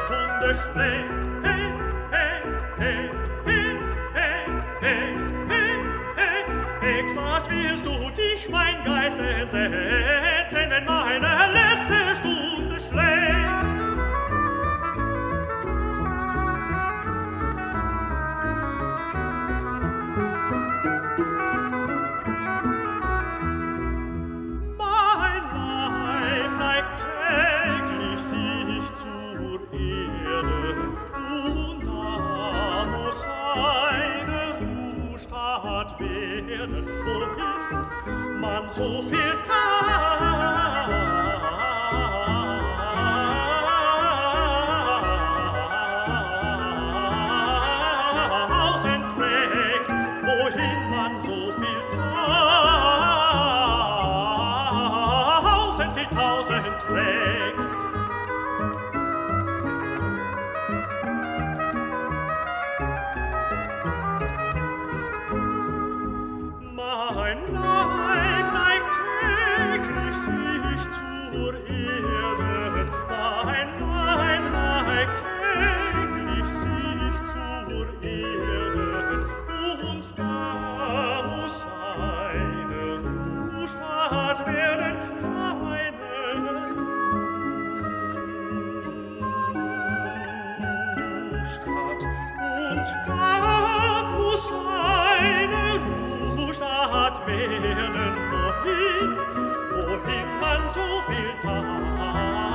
Stunde schlägt. Hey, hey, hey, hey, hey, hey, hey, hey, hey. Was willst du dich, mein Geist, entsetzen, wenn meine letzte Stunde schlägt? Mein Leib neigt täglich sich zur Erde, und da muss eine Ruhestadt werden, wohin man so viel Tausend trägt, wohin man so viel Tausend trägt. Mein Leib neigt täglich sich zur Erde, mein Leib neigt täglich sich zur Erde, und da muss eine Ruhestadt werden, Ruhestadt, und da muss eine Ruhestadt werden, wohin man so viel